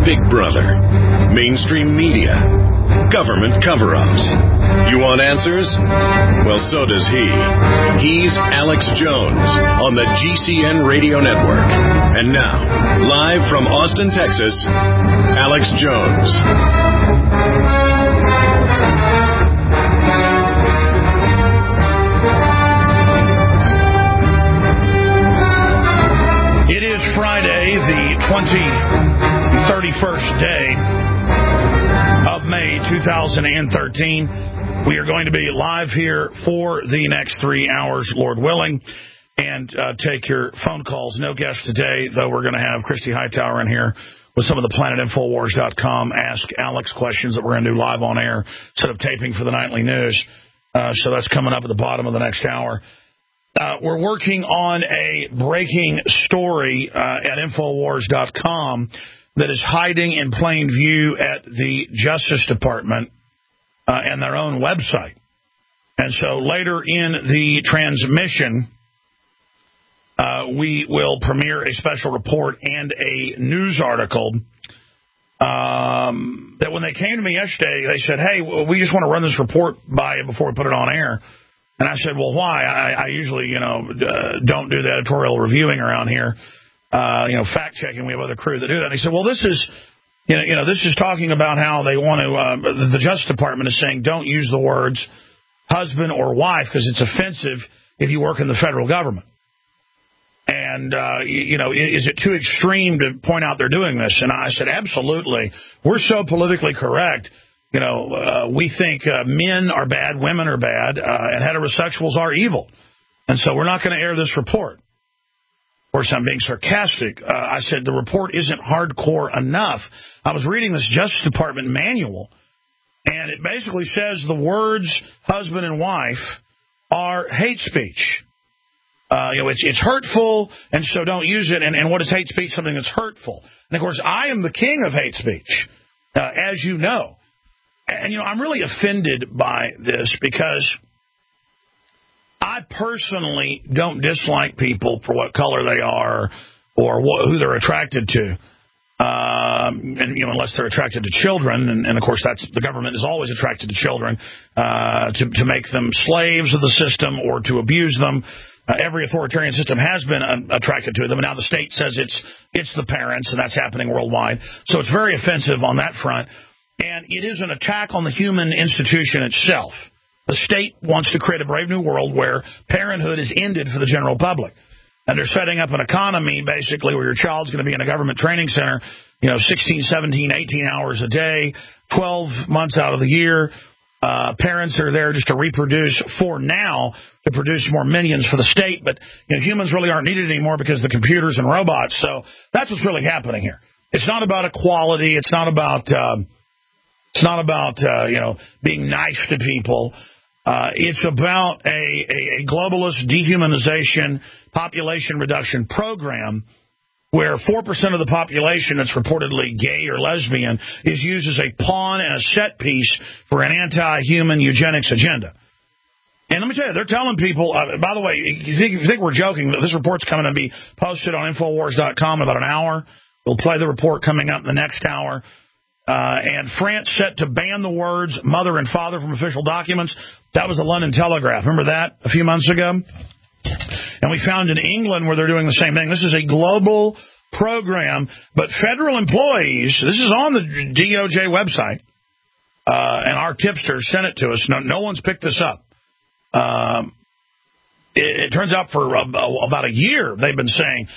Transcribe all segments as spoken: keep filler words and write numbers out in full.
Big Brother, mainstream media, government cover-ups. You want answers? Well, so does he. He's Alex Jones on the G C N Radio Network. And now, live from Austin, Texas, Alex Jones. It is Friday, the thirty-first day of May two thousand thirteen. We are going to be live here for the next three hours, Lord willing, and uh, take your phone calls. No guest today, though we're going to have Christy Hightower in here with some of the Planet Infowars dot com Ask Alex questions that we're going to do live on air instead of taping for the nightly news. Uh, so that's coming up at the bottom of the next hour. Uh, we're working on a breaking story uh, at Infowars dot com that is hiding in plain view at the Justice Department uh, and their own website. And so later in the transmission, uh, we will premiere a special report and a news article um, that when they came to me yesterday, they said, hey, we just want to run this report by you before we put it on air. And I said, well, why? I, I usually, you know, uh, don't do the editorial reviewing around here, uh, you know, fact-checking. We have other crew that do that. And he said, well, this is, you know, you know, this is talking about how they want to, uh, the Justice Department is saying don't use the words husband or wife because it's offensive if you work in the federal government. And, uh, you, you know, is it too extreme to point out they're doing this? And I said, absolutely. We're so politically correct. You know, uh, we think uh, men are bad, women are bad, uh, and heterosexuals are evil. And so we're not going to air this report. Of course, I'm being sarcastic. Uh, I said the report isn't hardcore enough. I was reading this Justice Department manual, and it basically says the words husband and wife are hate speech. Uh, you know, it's it's hurtful, and so don't use it. And, and what is hate speech? Something that's hurtful. And, of course, I am the king of hate speech, uh, as you know. And, you know, I'm really offended by this because I personally don't dislike people for what color they are or what, who they're attracted to, um, and, you know, unless they're attracted to children. And, and, of course, that's the government is always attracted to children uh, to, to make them slaves of the system or to abuse them. Uh, every authoritarian system has been uh, attracted to them, and now the state says it's it's the parents, and that's happening worldwide. So it's very offensive on that front. And it is an attack on the human institution itself. The state wants to create a brave new world where parenthood is ended for the general public. And they're setting up an economy, basically, where your child's going to be in a government training center, you know, sixteen, seventeen, eighteen hours a day, twelve months out of the year. Uh, parents are there just to reproduce for now, to produce more minions for the state. But you know, humans really aren't needed anymore because of the computers and robots. So that's what's really happening here. It's not about equality. It's not about... Uh, It's not about, uh, you know, being nice to people. Uh, it's about a, a, a globalist dehumanization population reduction program where four percent of the population that's reportedly gay or lesbian is used as a pawn and a set piece for an anti-human eugenics agenda. And let me tell you, they're telling people, uh, by the way, you think, you think we're joking, but this report's coming to be posted on Infowars dot com in about an hour. We'll play the report coming up in the next hour. Uh, and France set to ban the words mother and father from official documents. That was the London Telegraph. Remember that a few months ago? And we found in England where they're doing the same thing. This is a global program, but federal employees, this is on the D O J website, uh, and our tipster sent it to us. No, no one's picked this up. Um, it, it turns out for a, about a year they've been saying,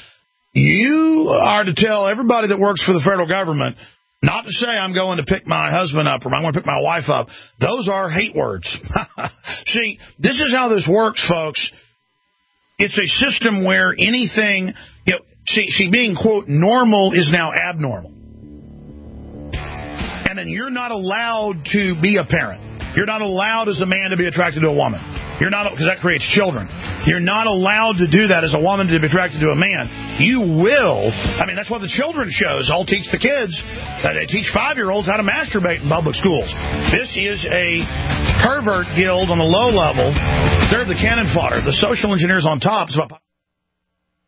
you are to tell everybody that works for the federal government not to say I'm going to pick my husband up or I'm going to pick my wife up. Those are hate words. See, this is how this works, folks. It's a system where anything, you know, see, see, being, quote, normal is now abnormal. And then you're not allowed to be a parent. You're not allowed as a man to be attracted to a woman. You're not, because that creates children. You're not allowed to do that as a woman to be attracted to a man. You will. I mean, that's what the children's shows all teach the kids. Uh, they teach five-year-olds how to masturbate in public schools. This is a pervert guild on the low level. They're the cannon fodder. The social engineers on top is about...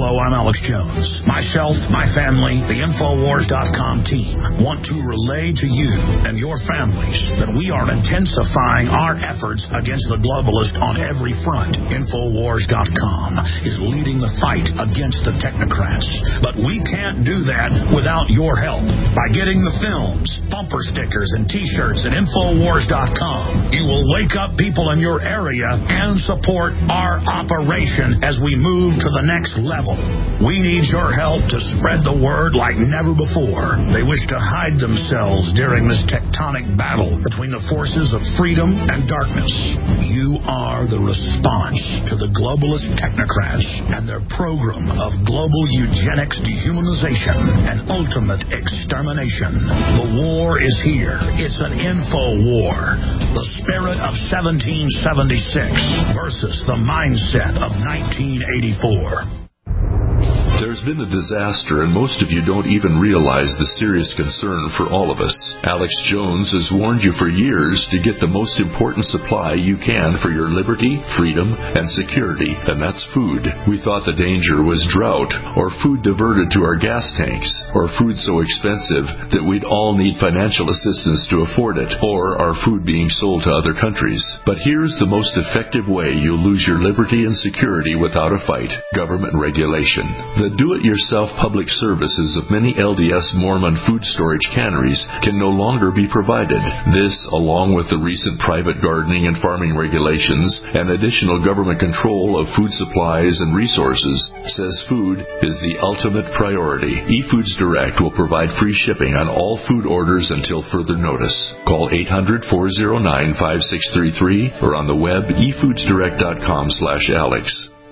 Hello, I'm Alex Jones. Myself, my family, the Infowars dot com team want to relay to you and your families that we are intensifying our efforts against the globalists on every front. Infowars dot com is leading the fight against the technocrats, but we can't do that without your help. By getting the films, bumper stickers, and T-shirts at Infowars dot com, you will wake up people in your area and support our operation as we move to the next level. We need your help to spread the word like never before. They wish to hide themselves during this tectonic battle between the forces of freedom and darkness. You are the response to the globalist technocrats and their program of global eugenics, dehumanization, and ultimate extermination. The war is here. It's an info war. The spirit of seventeen seventy-six versus the mindset of nineteen eighty-four. There's been a disaster, and most of you don't even realize the serious concern for all of us. Alex Jones has warned you for years to get the most important supply you can for your liberty, freedom, and security, and that's food. We thought the danger was drought, or food diverted to our gas tanks, or food so expensive that we'd all need financial assistance to afford it, or our food being sold to other countries. But here's the most effective way you'll lose your liberty and security without a fight: government regulation. The do-it-yourself public services of many L D S Mormon food storage canneries can no longer be provided. This, along with the recent private gardening and farming regulations and additional government control of food supplies and resources, says food is the ultimate priority. eFoods Direct will provide free shipping on all food orders until further notice. Call eight hundred, four oh nine, five six three three or on the web e foods direct dot com slash Alex.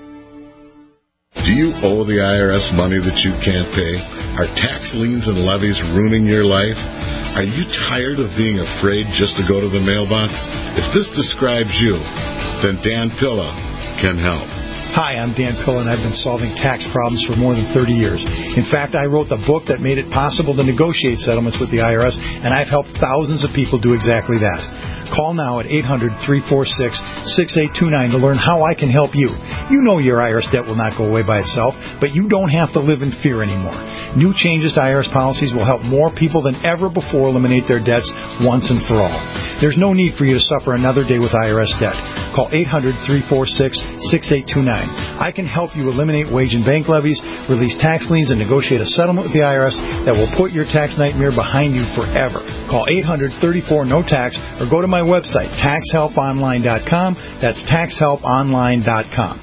Do you owe the I R S money that you can't pay? Are tax liens and levies ruining your life? Are you tired of being afraid just to go to the mailbox? If this describes you, then Dan Pilla can help. Hi, I'm Dan Pilla, and I've been solving tax problems for more than thirty years. In fact, I wrote the book that made it possible to negotiate settlements with the I R S, and I've helped thousands of people do exactly that. Call now at eight hundred, three four six, six eight two nine to learn how I can help you. You know your I R S debt will not go away by itself, but you don't have to live in fear anymore. New changes to I R S policies will help more people than ever before eliminate their debts once and for all. There's no need for you to suffer another day with I R S debt. Call eight hundred, three four six, six eight two nine. I can help you eliminate wage and bank levies, release tax liens, and negotiate a settlement with the I R S that will put your tax nightmare behind you forever. Call eight hundred, thirty-four, no tax or go to my website, tax help online dot com. That's tax help online dot com.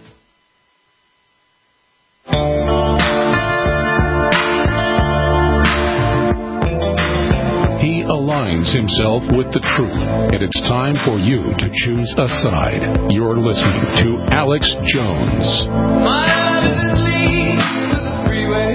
He aligns himself with the truth, and it's time for you to choose a side. You're listening to Alex Jones. My love is lead to the freeway.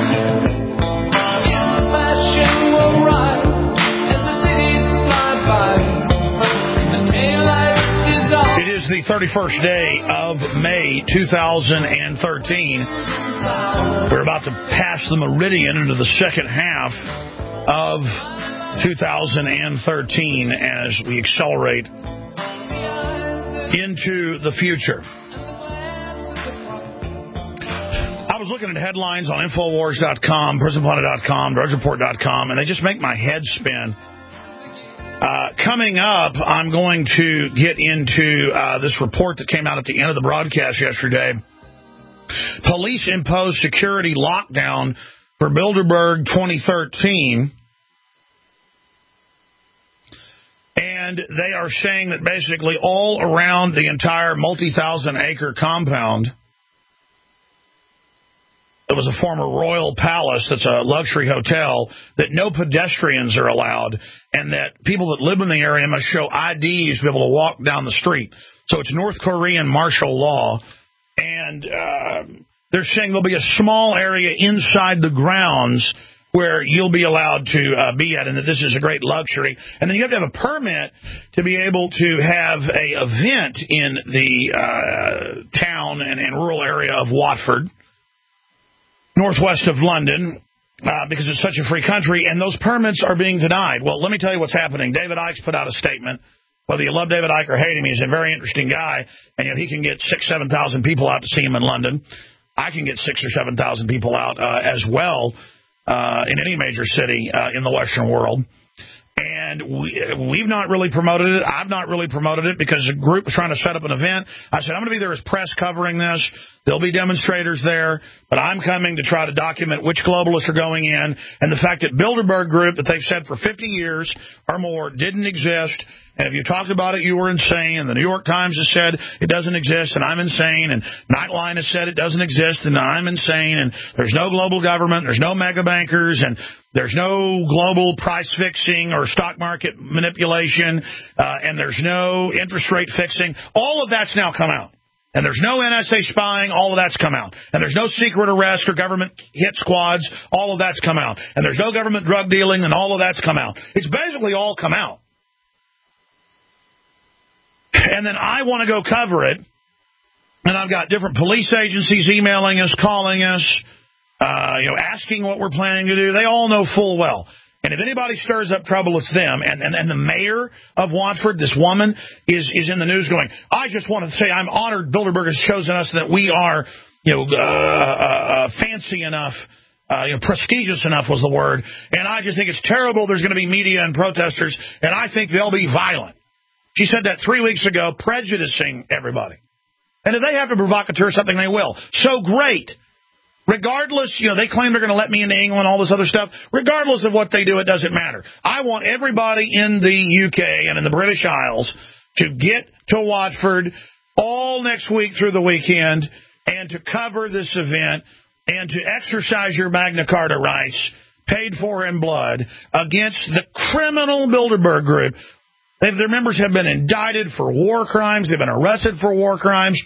It's fashion will ride as the cities fly by. The taillights dissolve. It is the thirty-first day of May, two thousand thirteen. We're about to pass the meridian into the second half of two thousand thirteen as we accelerate into the future. I was looking at headlines on Infowars dot com, Prison Planet dot com, Drudge Report dot com, and they just make my head spin. Uh, coming up, I'm going to get into uh, this report that came out at the end of the broadcast yesterday. Police imposed security lockdown for Bilderberg twenty thirteen. And they are saying that basically all around the entire multi-thousand acre compound, it was a former royal palace that's a luxury hotel, that no pedestrians are allowed, and that people that live in the area must show I Ds to be able to walk down the street. So it's North Korean martial law, and uh, they're saying there'll be a small area inside the grounds where you'll be allowed to uh, be at, and that this is a great luxury. And then you have to have a permit to be able to have a event in the uh, town and, and rural area of Watford, northwest of London, uh, because it's such a free country, and those permits are being denied. Well, let me tell you what's happening. David Icke's put out a statement. Whether you love David Icke or hate him, he's a very interesting guy, and yet he can get six, seven thousand people out to see him in London. I can get six or seven thousand people out uh, as well uh, in any major city uh, in the Western world. And we, we've not really promoted it. I've not really promoted it because a group was trying to set up an event. I said, I'm going to be there as press covering this. There'll be demonstrators there, but I'm coming to try to document which globalists are going in and the fact that Bilderberg Group, that they've said for fifty years or more, didn't exist. And if you talked about it, you were insane. And the New York Times has said it doesn't exist, and I'm insane. And Nightline has said it doesn't exist, and I'm insane. And there's no global government. There's no mega bankers. And there's no global price fixing or stock market manipulation. Uh, and there's no interest rate fixing. All of that's now come out. And there's no N S A spying. All of that's come out. And there's no secret arrest or government hit squads. All of that's come out. And there's no government drug dealing, and all of that's come out. It's basically all come out. And then I want to go cover it, and I've got different police agencies emailing us, calling us, uh, you know, asking what we're planning to do. They all know full well. And if anybody stirs up trouble, it's them. And, and, and the mayor of Watford, this woman, is, is in the news going, I just want to say I'm honored Bilderberg has chosen us, that we are, you know, uh, uh, fancy enough. Uh, you know, prestigious enough was the word. And I just think it's terrible there's going to be media and protesters, and I think they'll be violent. She said that three weeks ago, prejudicing everybody. And if they have to provocateur something, they will. So great. Regardless, you know, they claim they're going to let me into England, all this other stuff. Regardless of what they do, it doesn't matter. I want everybody in the U K and in the British Isles to get to Watford all next week through the weekend and to cover this event and to exercise your Magna Carta rights, paid for in blood, against the criminal Bilderberg Group. They've, their members have been indicted for war crimes. They've been arrested for war crimes.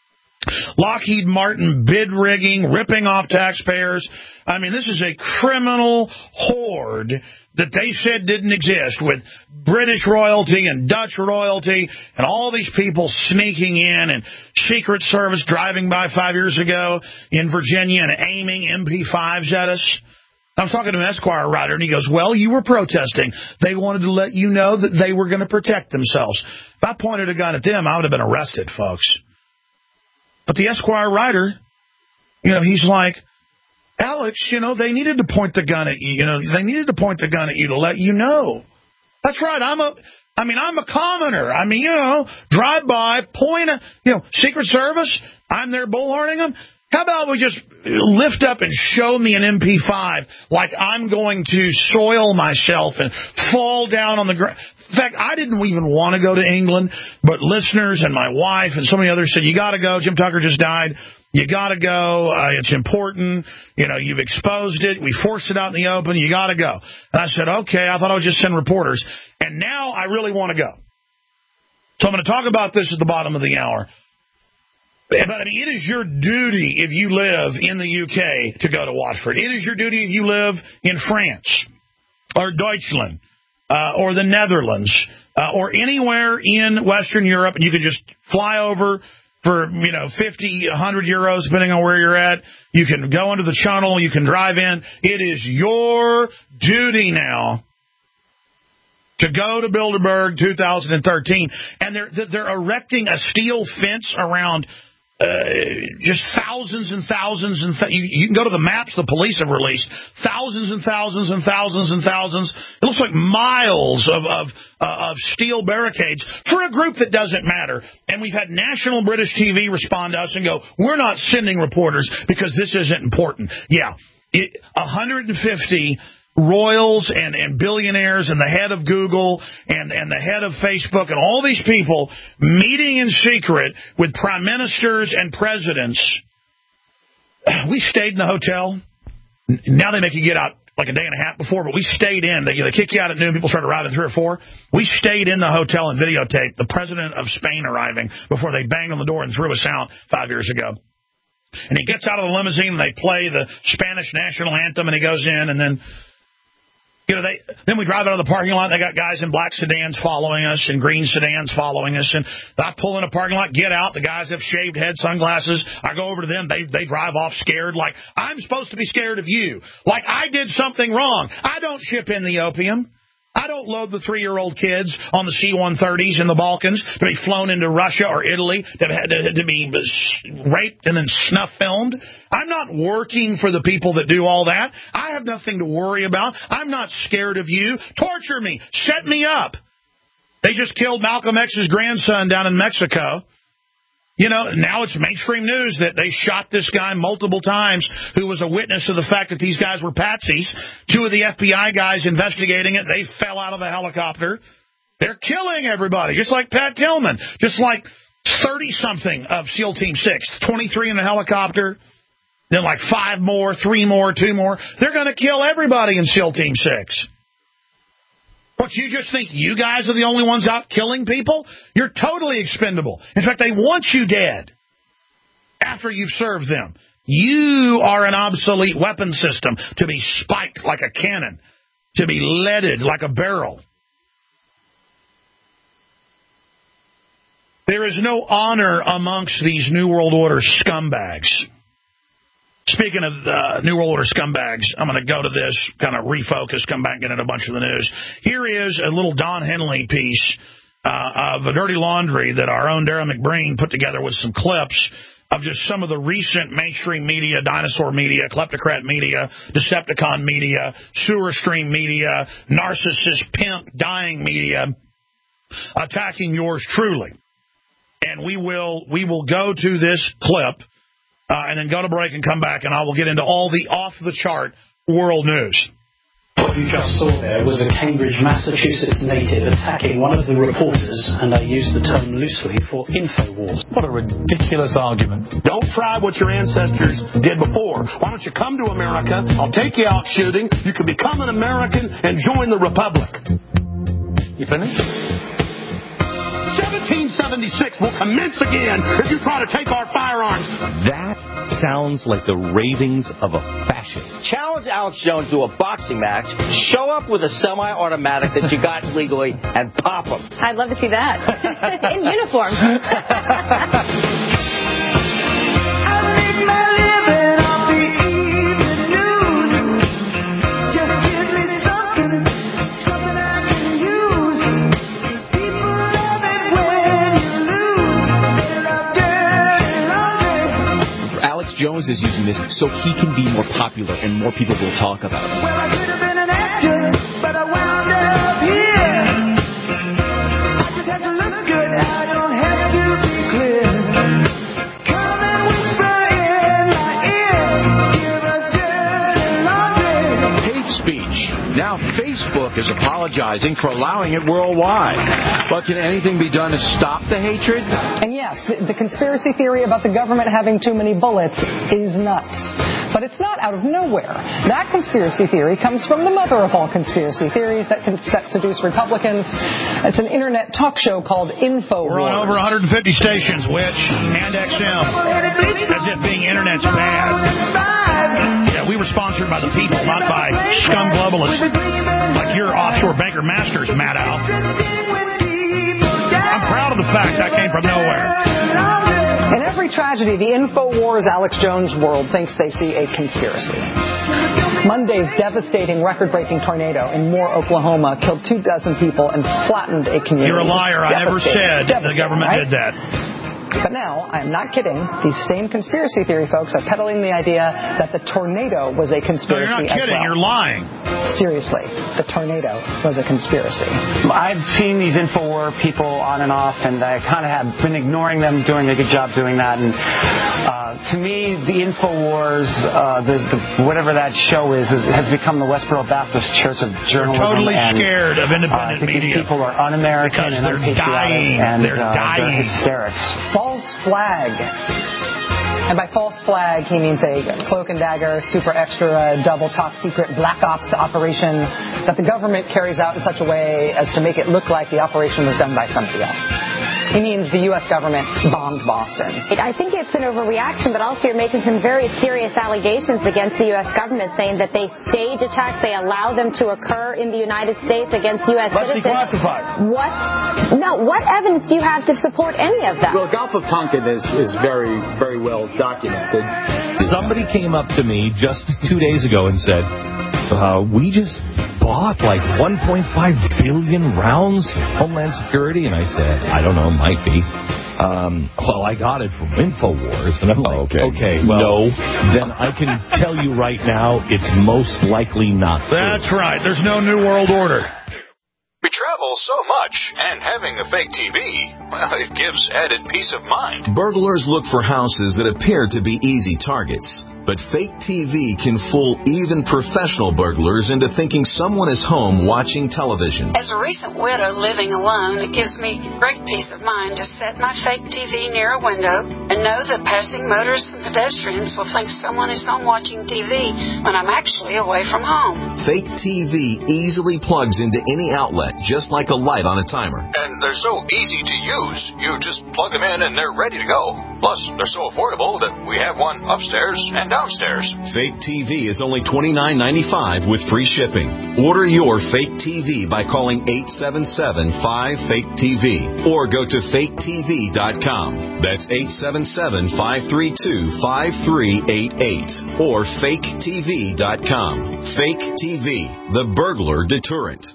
Lockheed Martin bid rigging, ripping off taxpayers. I mean, this is a criminal horde that they said didn't exist, with British royalty and Dutch royalty and all these people sneaking in, and Secret Service driving by five years ago in Virginia and aiming M P fives at us. I was talking to an Esquire writer, and he goes, well, you were protesting. They wanted to let you know that they were going to protect themselves. If I pointed a gun at them, I would have been arrested, folks. But the Esquire writer, you know, he's like, Alex, you know, they needed to point the gun at you. You know, they needed to point the gun at you to let you know. That's right. I'm a, I mean, I'm a commoner. I mean, you know, drive by, point a, you know, Secret Service. I'm there bullhorning them. How about we just lift up and show me an M P five like I'm going to soil myself and fall down on the ground? In fact, I didn't even want to go to England, but listeners and my wife and so many others said, you got to go. Jim Tucker just died. You got to go. Uh, it's important. You know, you've exposed it. We forced it out in the open. You got to go. And I said, okay, I thought I would just send reporters. And now I really want to go. So I'm going to talk about this at the bottom of the hour. But I mean, it is your duty if you live in the U K to go to Watford. It is your duty if you live in France or Deutschland uh, or the Netherlands uh, or anywhere in Western Europe, and you can just fly over for, you know, fifty, a hundred euros, depending on where you're at. You can go into the Channel. You can drive in. It is your duty now to go to Bilderberg two thousand thirteen. And they're, they're erecting a steel fence around Uh, just thousands and thousands, and th- you, you can go to the maps the police have released. Thousands and thousands and thousands and thousands. It looks like miles of of, uh, of steel barricades for a group that doesn't matter. And we've had national British T V respond to us and go, "We're not sending reporters because this isn't important." Yeah, it, one hundred fifty royals and, and billionaires and the head of Google and, and the head of Facebook and all these people meeting in secret with prime ministers and presidents. We stayed in the hotel. Now they make you get out like a day and a half before, but we stayed in. They, they kick you out at noon. People start arriving at three or four. We stayed in the hotel and videotaped the president of Spain arriving before they banged on the door and threw us out five years ago. And he gets out of the limousine and they play the Spanish national anthem and he goes in, and then You know, they then we drive out of the parking lot. They got guys in black sedans following us and green sedans following us. And I pull in a parking lot, get out. The guys have shaved head, sunglasses. I go over to them. They they drive off scared, like I'm supposed to be scared of you, like I did something wrong. I don't ship in the opium. I I don't load the three-year-old kids on the C one thirties in the Balkans to be flown into Russia or Italy to, to, to be raped and then snuff filmed. I'm not working for the people that do all that. I have nothing to worry about. I'm not scared of you. Torture me. Set me up. They just killed Malcolm X's grandson down in Mexico. You know, now it's mainstream news that they shot this guy multiple times who was a witness of the fact that these guys were patsies. Two of the F B I guys investigating it, they fell out of a helicopter. They're killing everybody, just like Pat Tillman, just like thirty-something of SEAL Team six, twenty-three in the helicopter, then like five more, three more, two more. They're going to kill everybody in SEAL Team six. What, you just think you guys are the only ones out killing people? You're totally expendable. In fact, they want you dead after you've served them. You are an obsolete weapon system to be spiked like a cannon, to be leaded like a barrel. There is no honor amongst these New World Order scumbags. Speaking of uh, New World Order scumbags, I'm going to go to this, kind of refocus, come back and get into a bunch of the news. Here is a little Don Henley piece uh, of a dirty laundry that our own Darren McBreen put together with some clips of just some of the recent mainstream media, dinosaur media, kleptocrat media, Decepticon media, sewer stream media, narcissist, pimp, dying media, attacking yours truly. And we will we will go to this clip. Uh, and then go to break and come back, and I will get into all the off-the-chart world news. What you just saw there was a Cambridge, Massachusetts native attacking one of the reporters, and I use the term loosely for InfoWars. What a ridiculous argument. Don't try what your ancestors did before. Why don't you come to America? I'll take you out shooting. You can become an American and join the Republic. You finished? seventeen seventy-six will commence again if you try to take our firearms. That sounds like the ravings of a fascist. Challenge Alex Jones to a boxing match, show up with a semi-automatic that you got legally, and pop him. I'd love to see that. In uniform. Jones is using this so he can be more popular and more people will talk about it. Well, I could have been an actor, but I wound up here. I just have to look good, I don't have to be clear. Come and whisper in my ear, give us dirty laundry. Hate speech. Now Facebook is apologizing for allowing it worldwide. But can anything be done to stop the hatred? And yes, the, the conspiracy theory about the government having too many bullets is nuts. But it's not out of nowhere. That conspiracy theory comes from the mother of all conspiracy theories that, can, that seduce Republicans. It's an internet talk show called InfoWars. We're on over one hundred fifty stations, which, and X M. As if being internet's bad. Yeah, we were sponsored by the people, not by scum globalists like your offshore banker masters, Matt Al. I'm proud of the fact that came from nowhere. In every tragedy, the InfoWars Alex Jones world thinks they see a conspiracy. Monday's devastating record-breaking tornado in Moore, Oklahoma killed two dozen people and flattened a community. You're a liar. I never said the government right? did that. But now, I am not kidding, these same conspiracy theory folks are peddling the idea that the tornado was a conspiracy no, you're not kidding. as well. You're lying. Seriously, the tornado was a conspiracy. I've seen these InfoWars people on and off, and I kind of have been ignoring them, doing a good job doing that. And uh, to me, the InfoWars, uh, the, the, whatever that show is, is, has become the Westboro Baptist Church of journalism. They're totally and, scared of independent uh, I think media. These people are un-American and they're unpatriotic, dying. and they're uh, dying. They're hysterics. False flag. And by false flag, he means a cloak and dagger, super extra, double top secret black ops operation that the government carries out in such a way as to make it look like the operation was done by somebody else. He means the U S government bombed Boston. I think it's an overreaction, but also you're making some very serious allegations against the U S government, saying that they stage attacks, they allow them to occur in the United States against U S Must citizens. be classified. What? No, what evidence do you have to support any of that? Well, Gulf of Tonkin is, is very, very well documented. Somebody came up to me just two days ago and said, uh, we just bought like one point five billion rounds? Homeland Security? And I said, I don't know, might be. Um, well, I got it from InfoWars. And I'm like, okay, okay well, no. Then I can tell you right now, it's most likely not true. That's right. There's no New World Order. We travel so much, and having a fake T V, well, it gives added peace of mind. Burglars look for houses that appear to be easy targets. But fake T V can fool even professional burglars into thinking someone is home watching television. As a recent widow living alone, it gives me great peace of mind to set my fake T V near a window and know that passing motorists and pedestrians will think someone is home watching T V when I'm actually away from home. Fake T V easily plugs into any outlet, just like a light on a timer. And they're so easy to use. You just plug them in and they're ready to go. Plus, they're so affordable that we have one upstairs and downstairs. Fake T V is only twenty-nine ninety-five with free shipping. Order your fake T V by calling eight seven seven, five, fake T V or go to fake T V dot com. That's eight seven seven, five three two, five three eight eight or fake T V dot com. Fake T V, the burglar deterrent.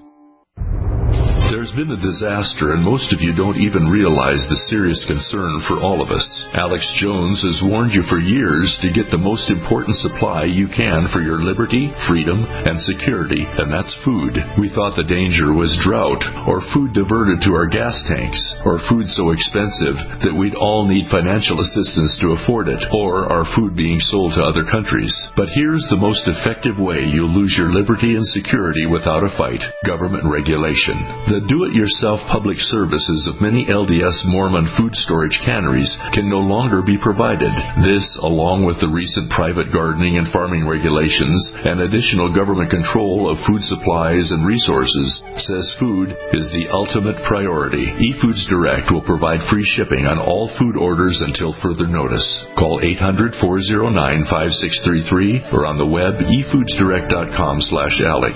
There's been a disaster, and most of you don't even realize the serious concern for all of us. Alex Jones has warned you for years to get the most important supply you can for your liberty, freedom, and security, and that's food. We thought the danger was drought, or food diverted to our gas tanks, or food so expensive that we'd all need financial assistance to afford it, or our food being sold to other countries. But here's the most effective way you'll lose your liberty and security without a fight: government regulation. The do-it-yourself public services of many L D S Mormon food storage canneries can no longer be provided. This, along with the recent private gardening and farming regulations and additional government control of food supplies and resources, says food is the ultimate priority. eFoods Direct will provide free shipping on all food orders until further notice. Call eight hundred, four oh nine, five six three three or on the web e foods direct dot com slash Alex.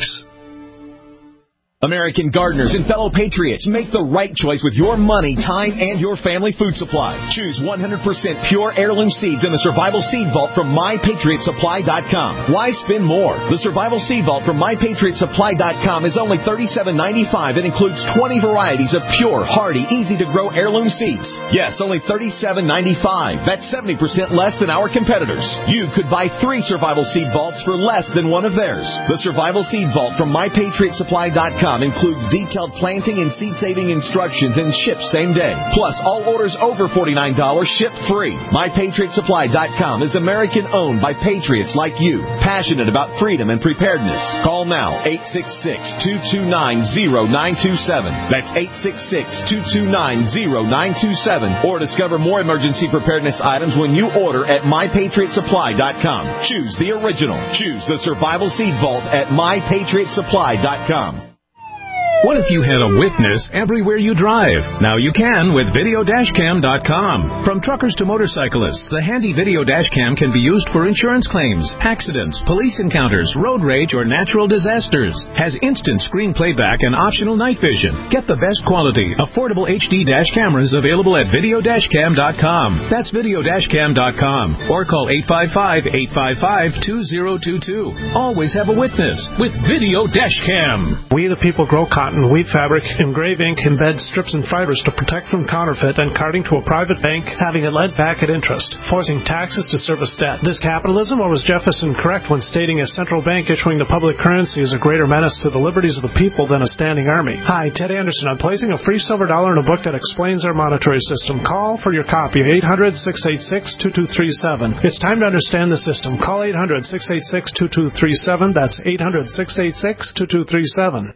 American gardeners and fellow patriots, make the right choice with your money, time, and your family food supply. Choose one hundred percent pure heirloom seeds in the Survival Seed Vault from my patriot supply dot com. Why spend more? The Survival Seed Vault from my patriot supply dot com is only thirty-seven ninety-five and includes twenty varieties of pure, hardy, easy-to-grow heirloom seeds. Yes, only thirty-seven ninety-five. That's seventy percent less than our competitors. You could buy three Survival Seed Vaults for less than one of theirs. The Survival Seed Vault from my patriot supply dot com includes detailed planting and seed-saving instructions and ships same day. Plus, all orders over forty-nine dollars ship free. my patriot supply dot com is American-owned by patriots like you, passionate about freedom and preparedness. Call now, eight six six, two two nine, zero nine two seven. That's eight six six, two two nine, zero nine two seven. Or discover more emergency preparedness items when you order at my patriot supply dot com. Choose the original. Choose the Survival Seed Vault at my patriot supply dot com. What if you had a witness everywhere you drive? Now you can with video dash cam dot com. From truckers to motorcyclists, the handy video dash cam can be used for insurance claims, accidents, police encounters, road rage, or natural disasters. Has instant screen playback and optional night vision. Get the best quality, affordable H D dash cameras available at video dash cam dot com. That's video dash cam dot com. Or call eight five five, eight five five, two zero two two. Always have a witness with Video Dash Cam. We the people grow cotton, wheat fabric, engrave ink, embed strips and fibers to protect from counterfeit and carting to a private bank, having it lent back at interest, forcing taxes to service debt. This capitalism, or was Jefferson correct when stating a central bank issuing the public currency is a greater menace to the liberties of the people than a standing army? Hi, Ted Anderson. I'm placing a free silver dollar in a book that explains our monetary system. Call for your copy, eight hundred, six eight six, two two three seven. It's time to understand the system. Call eight hundred, six eight six, two two three seven. That's eight hundred, six eight six, two two three seven.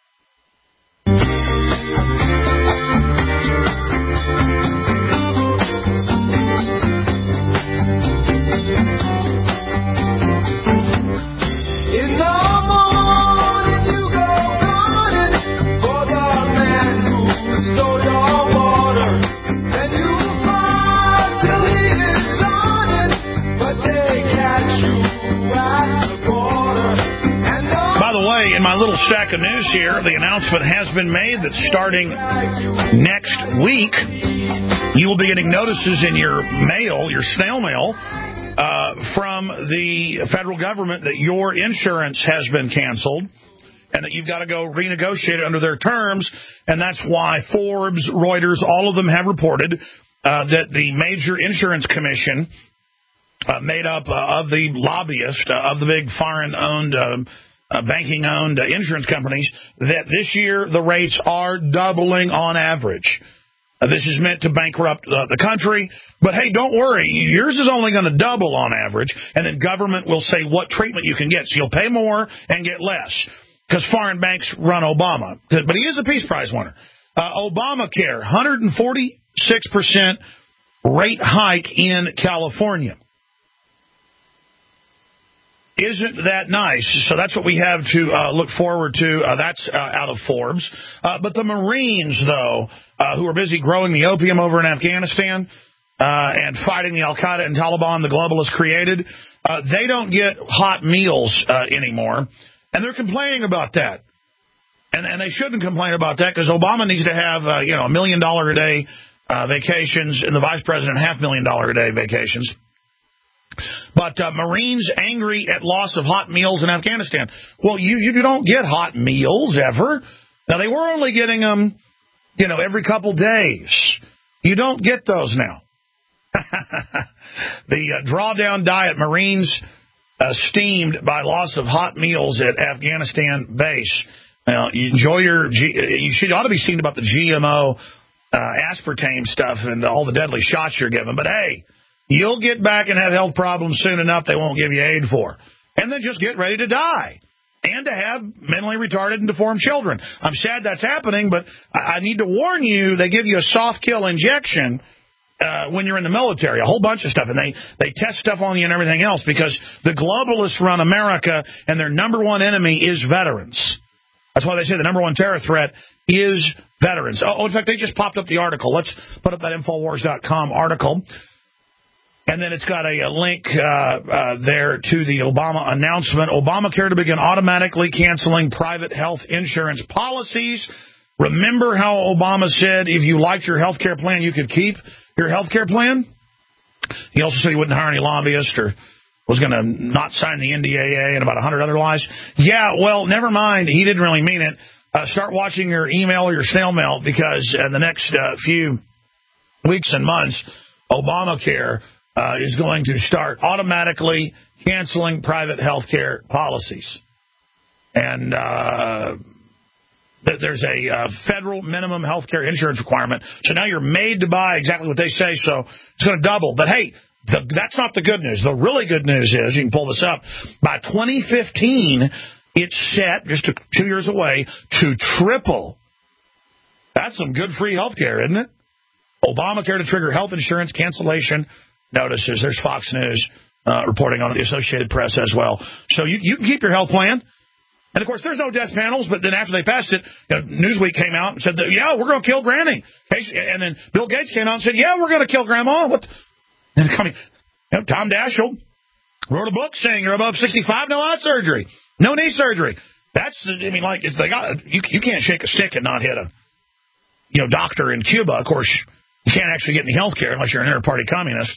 In my little stack of news here, the announcement has been made that starting next week, you will be getting notices in your mail, your snail mail, uh, from the federal government that your insurance has been canceled, and that you've got to go renegotiate it under their terms. And that's why Forbes, Reuters, all of them have reported uh, that the major insurance commission, uh, made up uh, of the lobbyists, uh, of the big foreign-owned, uh, uh, banking-owned uh, insurance companies, that this year the rates are doubling on average. Uh, this is meant to bankrupt uh, the country. But, hey, don't worry. Yours is only going to double on average, and then government will say what treatment you can get. So you'll pay more and get less because foreign banks run Obama. But he is a Peace Prize winner. Uh, Obamacare, one hundred forty-six percent rate hike in California. Isn't that nice? So that's what we have to uh, look forward to. Uh, that's uh, out of Forbes. Uh, but the Marines, though, uh, who are busy growing the opium over in Afghanistan uh, and fighting the Al-Qaeda and Taliban the globalists created, uh, they don't get hot meals uh, anymore. And they're complaining about that. And, and they shouldn't complain about that because Obama needs to have, uh, you know, a million dollar a day uh, vacations and the vice president half million dollar a day vacations. But uh, Marines angry at loss of hot meals in Afghanistan. Well, you, you don't get hot meals ever. Now, they were only getting them, you know, every couple days. You don't get those now. The uh, drawdown diet, Marines uh, steamed by loss of hot meals at Afghanistan base. Now, you enjoy your, G- you should ought to be steamed about the G M O uh, aspartame stuff and all the deadly shots you're given. But, hey, you'll get back and have health problems soon enough they won't give you aid for. And then just get ready to die and to have mentally retarded and deformed children. I'm sad that's happening, but I need to warn you, they give you a soft kill injection uh, when you're in the military, a whole bunch of stuff. And they, they test stuff on you and everything else because the globalists run America and their number one enemy is veterans. That's why they say the number one terror threat is veterans. Oh, in fact, they just popped up the article. Let's put up that Infowars dot com article. And then it's got a, a link uh, uh, there to the Obama announcement. Obamacare to begin automatically canceling private health insurance policies. Remember how Obama said if you liked your health care plan, you could keep your health care plan? He also said he wouldn't hire any lobbyists or was going to not sign the N D A A and about a hundred other lies. Yeah, well, never mind. He didn't really mean it. Uh, start watching your email or your snail mail because in the next uh, few weeks and months, Obamacare Uh, is going to start automatically canceling private health care policies. And uh, th- there's a uh, federal minimum health care insurance requirement. So now you're made to buy exactly what they say, so it's going to double. But, hey, the, that's not the good news. The really good news is, you can pull this up, by twenty fifteen, it's set, just a, two years away, to triple. That's some good free health care, isn't it? Obamacare to trigger health insurance cancellation notices. There's Fox News uh, reporting on it, the Associated Press as well. So you, you can keep your health plan. And, of course, there's no death panels, but then after they passed it, you know, Newsweek came out and said, that, yeah, we're going to kill Granny. And then Bill Gates came out and said, yeah, we're going to kill Grandma. What? And coming, you know, Tom Daschle wrote a book saying you're above sixty-five, no eye surgery, no knee surgery. That's, I mean, like, it's they got, you, you can't shake a stick and not hit a, you know, doctor in Cuba. Of course, you can't actually get any health care unless you're an inter-party communist.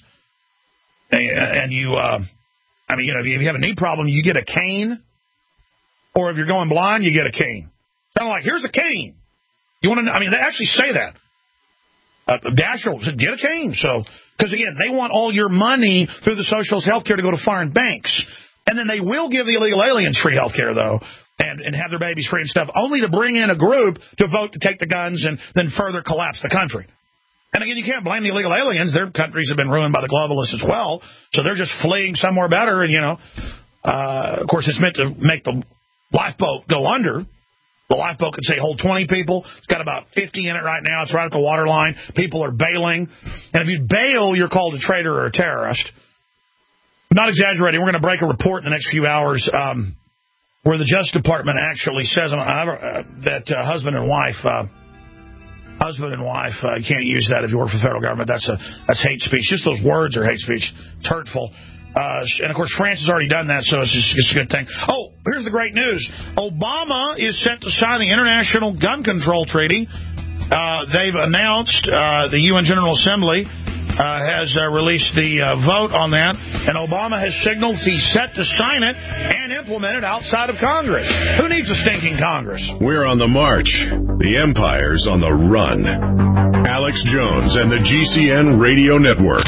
And you, uh, I mean, you know, if you have a knee problem, you get a cane. Or if you're going blind, you get a cane. Kind of like, here's a cane. You want to? I mean, they actually say that. Uh, Daschle said, get a cane. So, because again, they want all your money through the socialist health care to go to foreign banks, and then they will give the illegal aliens free health care, though, and and have their babies free and stuff, only to bring in a group to vote to take the guns and then further collapse the country. And again, you can't blame the illegal aliens. Their countries have been ruined by the globalists as well. So they're just fleeing somewhere better. And, you know, uh, of course, it's meant to make the lifeboat go under. The lifeboat could say hold twenty people. It's got about fifty in it right now. It's right at the water line. People are bailing. And if you bail, you're called a traitor or a terrorist. I'm not exaggerating. We're going to break a report in the next few hours um, where the Justice Department actually says uh, that uh, husband and wife... Uh, Husband and wife, uh, you can't use that if you work for the federal government. That's a that's hate speech. Just those words are hate speech. It's hurtful. Uh, and, of course, France has already done that, so it's, just, it's a good thing. Oh, here's the great news. Obama is set to sign the International Gun Control Treaty. Uh, they've announced, uh, the U N General Assembly, uh, has uh, released the uh, vote on that, and Obama has signaled he's set to sign it and implement it outside of Congress. Who needs a stinking Congress? We're on the march. The empire's on the run. Alex Jones and the G C N Radio Network.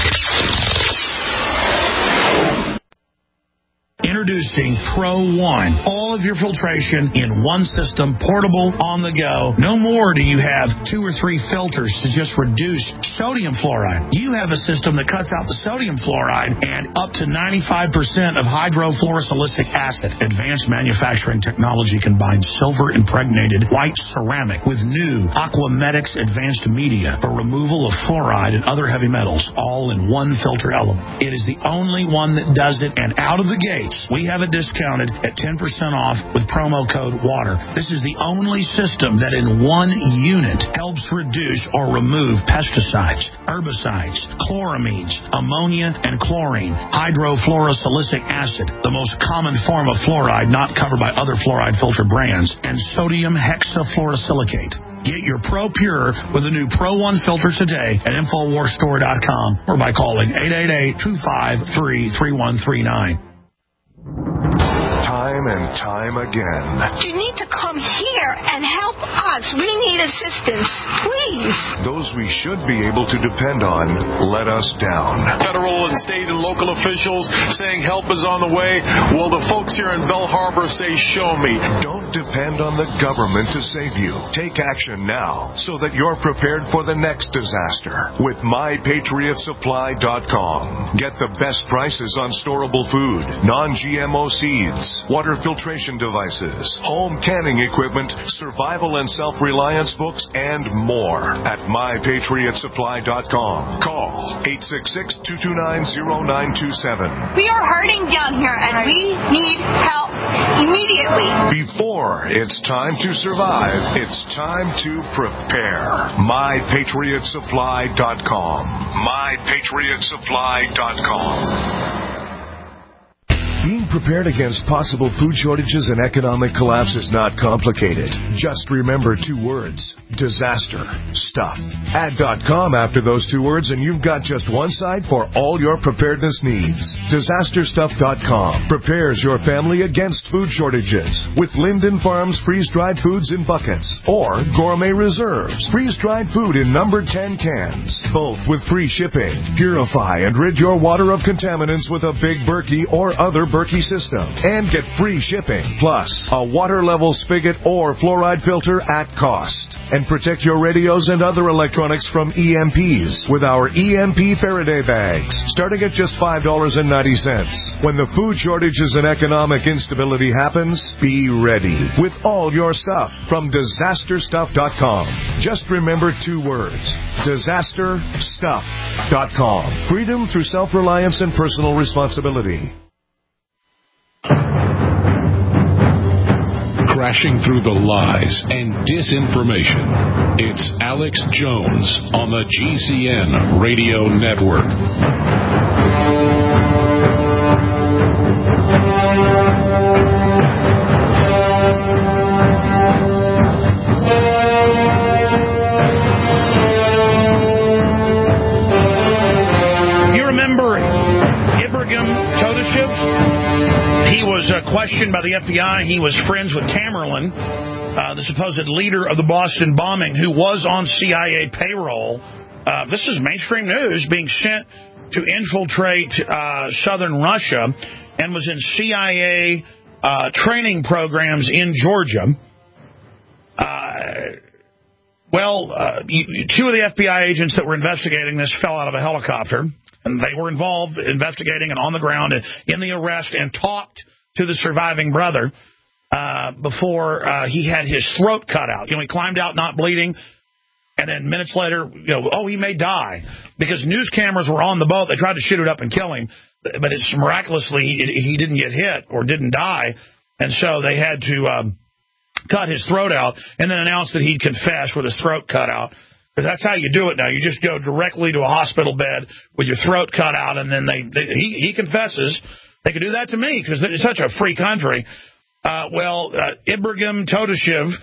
Introducing Pro One. All of your filtration in one system, portable, on the go. No more do you have two or three filters to just reduce sodium fluoride. You have a system that cuts out the sodium fluoride and up to ninety-five percent of hydrofluorosilicic acid. Advanced manufacturing technology combines silver-impregnated white ceramic with new Aquamedics advanced media for removal of fluoride and other heavy metals, all in one filter element. It is the only one that does it, and out of the gate, we have it discounted at ten percent off with promo code WATER. This is the only system that in one unit helps reduce or remove pesticides, herbicides, chloramines, ammonia, and chlorine, hydrofluorosilicic acid, the most common form of fluoride not covered by other fluoride filter brands, and sodium hexafluorosilicate. Get your Pro Pure with the new Pro One filter today at Infowars Store dot com or by calling eight eight eight, two five three, three one three nine. Time and time again. You need to come here and help us. We need assistance, please. Those we should be able to depend on let us down. Federal and state and local officials saying help is on the way. Well, the folks here in Bell Harbor say, show me. Don't depend on the government to save you. Take action now so that you're prepared for the next disaster with my patriot supply dot com. Get the best prices on storable food, non G M O seeds, water filtration devices, home canning equipment, survival and self-reliance books, and more at my patriot supply dot com. Call eight six six, two two nine, zero nine two seven. We are hurting down here, and we need help immediately. Before it's time to survive, it's time to prepare. my patriot supply dot com. my patriot supply dot com. Being prepared against possible food shortages and economic collapse is not complicated. Just remember two words: disaster stuff. Add .com after those two words and you've got just one site for all your preparedness needs. disaster stuff dot com prepares your family against food shortages with Linden Farms freeze-dried foods in buckets or Gourmet Reserves freeze-dried food in number ten cans, both with free shipping. Purify and rid your water of contaminants with a Big Berkey or other Berkey system and get free shipping, plus a water level spigot or fluoride filter at cost. And protect your radios and other electronics from E M Ps with our E M P Faraday bags, starting at just five dollars and ninety cents. When the food shortages and economic instability happens, be ready with all your stuff from disaster stuff dot com. Just remember two words: disaster stuff dot com. Freedom through self-reliance and personal responsibility. Crashing through the lies and disinformation. It's Alex Jones on the G C N Radio Network. You remember Ibrahim Todashev? He was uh, questioned by the F B I. He was friends with Tamerlan, uh, the supposed leader of the Boston bombing, who was on C I A payroll. Uh, this is mainstream news, being sent to infiltrate uh, southern Russia, and was in C I A uh, training programs in Georgia. Uh, well, uh, two of the F B I agents that were investigating this fell out of a helicopter. And they were involved investigating and on the ground and in the arrest and talked to the surviving brother uh, before uh, he had his throat cut out. You know, he climbed out not bleeding, and then minutes later, you know, oh, he may die. Because news cameras were on the boat. They tried to shoot it up and kill him, but it's miraculously he, he didn't get hit or didn't die. And so they had to um, cut his throat out and then announce that he'd confess with his throat cut out. Because that's how you do it now. You just go directly to a hospital bed with your throat cut out, and then they, they he, he confesses. They could do that to me because it's such a free country. Uh, well, uh, Ibrahim Todashev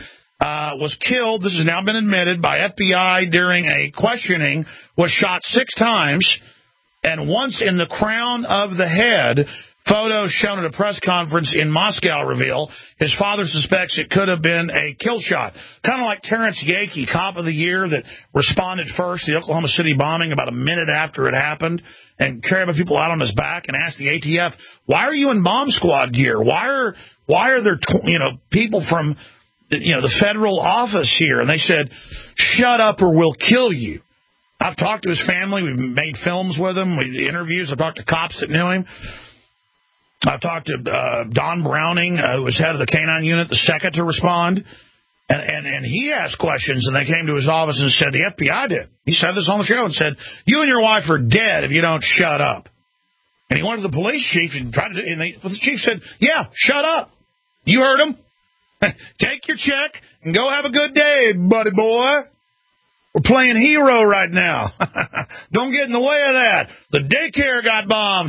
uh, was killed. This has now been admitted by F B I during a questioning, was shot six times, and once in the crown of the head. Photos shown at a press conference in Moscow reveal his father suspects it could have been a kill shot. Kind of like Terrence Yakey, Cop of the Year, that responded first to the Oklahoma City bombing about a minute after it happened and carried people out on his back and asked the A T F, why are you in bomb squad gear? Why are why are there tw- you know people from you know the federal office here? And they said, shut up or we'll kill you. I've talked to his family. We've made films with him. We interviews. I've talked to cops that knew him. I've talked to uh, Don Browning, uh, who was head of the K nine unit, the second to respond, and, and, and he asked questions, and they came to his office and said, the F B I did. He said this on the show and said, you and your wife are dead if you don't shut up. And he went to the police chief and tried to, and they, the chief said, yeah, shut up. You heard him. Take your check and go have a good day, buddy boy. We're playing hero right now. Don't get in the way of that. The daycare got bombed.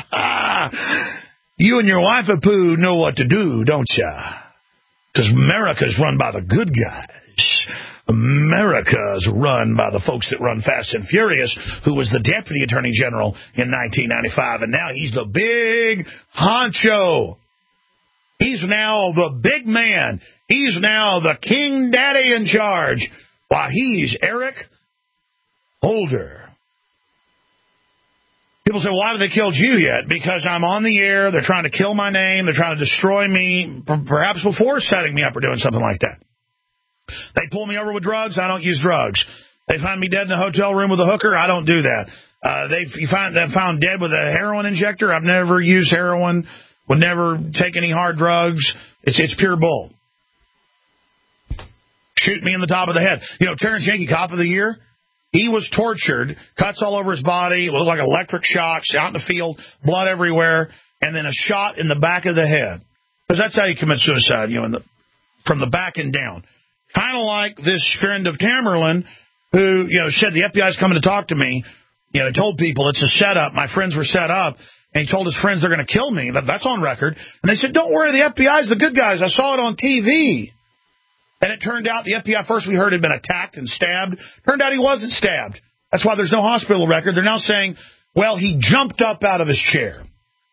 You and your wife of poo know what to do, don't ya? Because America's run by the good guys. America's run by the folks that run Fast and Furious, who was the Deputy Attorney General in nineteen ninety-five, and now he's the big honcho. He's now the big man. He's now the King Daddy in charge. Why, he's Eric Holder. People say, well, why haven't they killed you yet? Because I'm on the air. They're trying to kill my name. They're trying to destroy me, perhaps before setting me up or doing something like that. They pull me over with drugs. I don't use drugs. They find me dead in a hotel room with a hooker. I don't do that. Uh, they you find them found dead with a heroin injector. I've never used heroin. Would never take any hard drugs. It's it's pure bull. Shoot me in the top of the head. You know, Terrence Yakey, Cop of the Year, he was tortured, cuts all over his body, it looked like electric shocks, out in the field, blood everywhere, and then a shot in the back of the head. Because that's how you commit suicide, you know, in the, from the back and down. Kind of like this friend of Tamerlan who, you know, said the F B I's coming to talk to me. You know, he told people it's a setup. My friends were set up. And he told his friends they're going to kill me. That's on record. And they said, don't worry, the F B I's the good guys. I saw it on T V. And it turned out the F B I, first we heard, had been attacked and stabbed. Turned out he wasn't stabbed. That's why there's no hospital record. They're now saying, well, he jumped up out of his chair.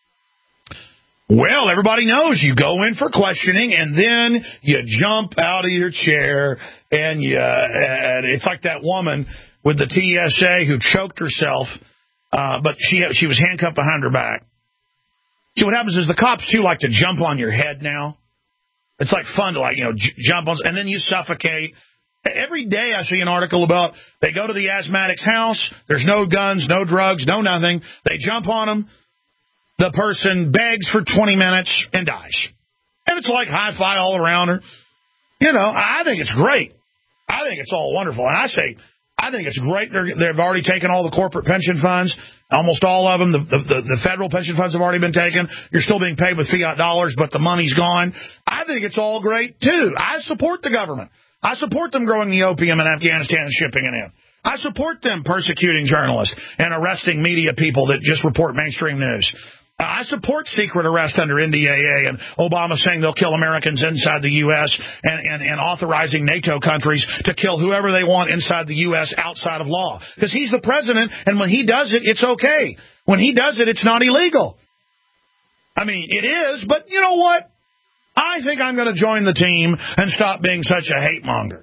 Well, everybody knows you go in for questioning, and then you jump out of your chair, and you, and it's like that woman with the T S A who choked herself, uh, but she she was handcuffed behind her back. See, what happens is the cops, too, like to jump on your head now. It's like fun to, like, you know, j- jump on, and then you suffocate. Every day I see an article about they go to the asthmatic's house. There's no guns, no drugs, no nothing. They jump on them. The person begs for twenty minutes and dies. And it's like hi-fi all around her. You know, I think it's great. I think it's all wonderful. And I say, I think it's great. They're, they've already taken all the corporate pension funds, almost all of them. The, the, the federal pension funds have already been taken. You're still being paid with fiat dollars, but the money's gone. I think it's all great, too. I support the government. I support them growing the opium in Afghanistan and shipping it in. I support them persecuting journalists and arresting media people that just report mainstream news. I support secret arrest under N D A A and Obama saying they'll kill Americans inside the U S and, and, and authorizing NATO countries to kill whoever they want inside the U S outside of law. Because he's the president, and when he does it, it's okay. When he does it, it's not illegal. I mean, it is, but you know what? I think I'm going to join the team and stop being such a hate monger.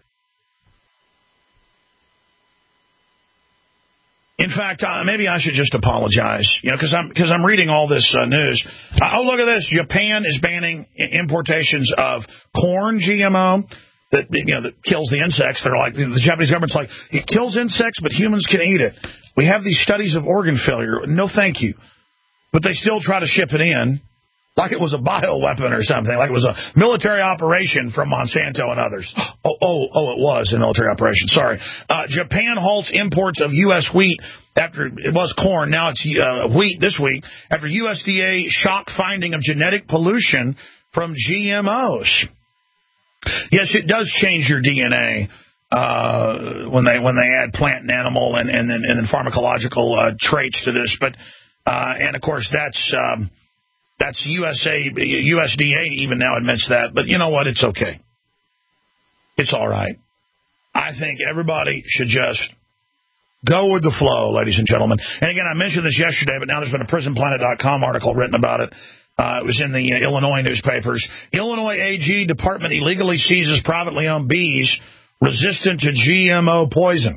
In fact, uh, maybe I should just apologize, you know, because I'm because I'm reading all this uh, news. Uh, oh, look at this! Japan is banning importations of corn G M O that you know that kills the insects. They're like the Japanese government's like it kills insects, but humans can eat it. We have these studies of organ failure. No, thank you. But they still try to ship it in like it was a bioweapon or something, like it was a military operation from Monsanto and others. Oh, oh, oh, it was a military operation. Sorry. Uh, Japan halts imports of U S wheat after it was corn. Now it's uh, wheat this week after U S D A shock finding of genetic pollution from G M Os. Yes, it does change your D N A uh, when they when they add plant and animal and and then and then pharmacological uh, traits to this. But uh, and of course that's. Um, That's U S A, U S D A even now admits that. But you know what? It's okay. it's all right. I think everybody should just go with the flow, ladies and gentlemen. And again, I mentioned this yesterday, but now there's been a prison planet dot com article written about it. Uh, it was in the uh, Illinois newspapers. Illinois A G Department illegally seizes privately owned bees resistant to G M O poison.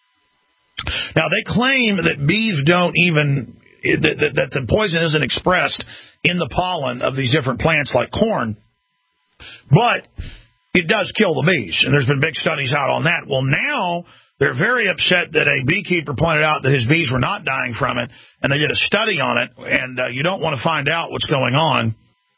Now, they claim that bees don't even, that, that, that the poison isn't expressed in the pollen of these different plants like corn, but it does kill the bees, and there's been big studies out on that. Well, now they're very upset that a beekeeper pointed out that his bees were not dying from it, and they did a study on it, and uh, you don't want to find out what's going on,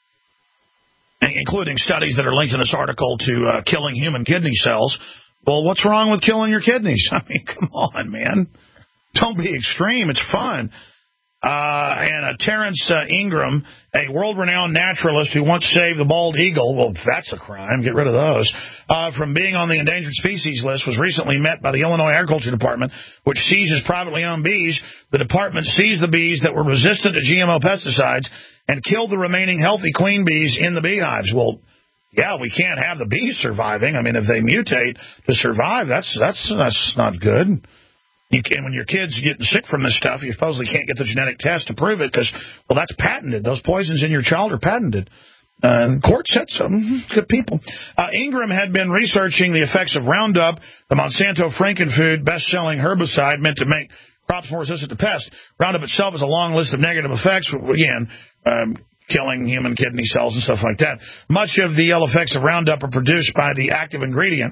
including studies that are linked in this article to uh, killing human kidney cells. Well, what's wrong with killing your kidneys? I mean, come on, man. Don't be extreme. It's fun. Uh, and uh, Terrence uh, Ingram, a world-renowned naturalist who once saved the bald eagle, well, that's a crime, get rid of those, uh, from being on the endangered species list, was recently met by the Illinois Agriculture Department, which seizes privately owned bees. The department seized the bees that were resistant to G M O pesticides and killed the remaining healthy queen bees in the beehives. Well, yeah, we can't have the bees surviving. I mean, if they mutate to survive, that's that's that's not good. You can, when your kid's getting sick from this stuff, you supposedly can't get the genetic test to prove it because, well, that's patented. Those poisons in your child are patented. Uh, and the court said so. Good people. Uh, Ingram had been researching the effects of Roundup, the Monsanto Frankenfood best-selling herbicide meant to make crops more resistant to pests. Roundup itself has a long list of negative effects. Again, um, killing human kidney cells and stuff like that. Much of the ill effects of Roundup are produced by the active ingredient.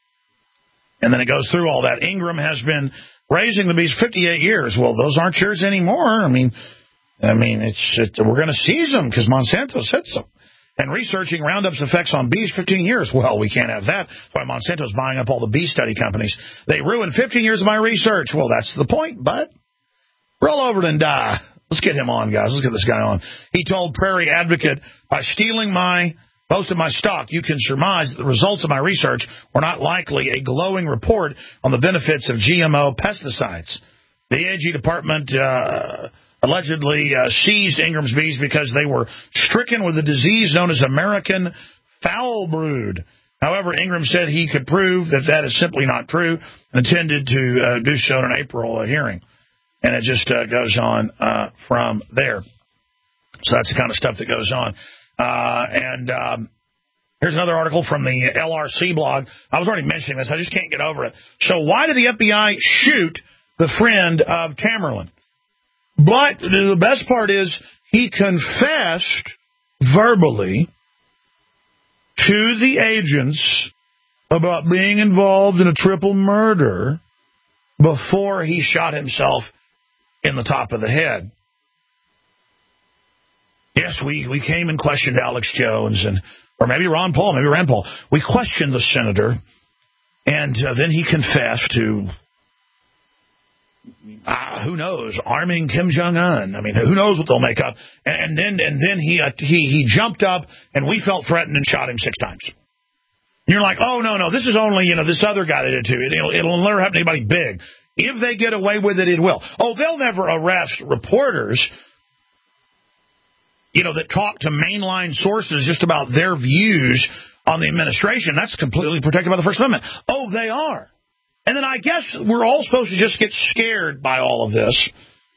And then it goes through all that. Ingram has been raising the bees fifty-eight years. Well, those aren't yours anymore. I mean, I mean, it's it, we're going to seize them because Monsanto said so. And researching Roundup's effects on bees fifteen years. Well, we can't have that. That's why Monsanto's buying up all the bee study companies. They ruined fifteen years of my research. Well, that's the point, bud. Roll over and die. Let's get him on, guys. Let's get this guy on. He told Prairie Advocate, by stealing my most of my stock, you can surmise that the results of my research were not likely a glowing report on the benefits of G M O pesticides. The A G Department uh, allegedly uh, seized Ingram's bees because they were stricken with a disease known as American foul brood. However, Ingram said he could prove that that is simply not true and intended to uh, do so in an April uh, hearing. And it just uh, goes on uh, from there. So that's the kind of stuff that goes on. Uh, and um, here's another article from the L R C blog. I was already mentioning this. I just can't get over it. So why did the F B I shoot the friend of Tamerlan? But the best part is he confessed verbally to the agents about being involved in a triple murder before he shot himself in the top of the head. Yes, we, we came and questioned Alex Jones, and or maybe Ron Paul, maybe Rand Paul. We questioned the senator, and uh, then he confessed to, uh, who knows, arming Kim Jong-un. I mean, who knows what they'll make up. And, and then and then he, uh, he he jumped up, and we felt threatened and shot him six times. And you're like, oh, no, no, this is only, you know, this other guy that did it too. It'll, it'll never happen to anybody big. If they get away with it, it will. Oh, they'll never arrest reporters, you know, that talk to mainline sources just about their views on the administration. That's completely protected by the First Amendment. Oh, they are. And then I guess we're all supposed to just get scared by all of this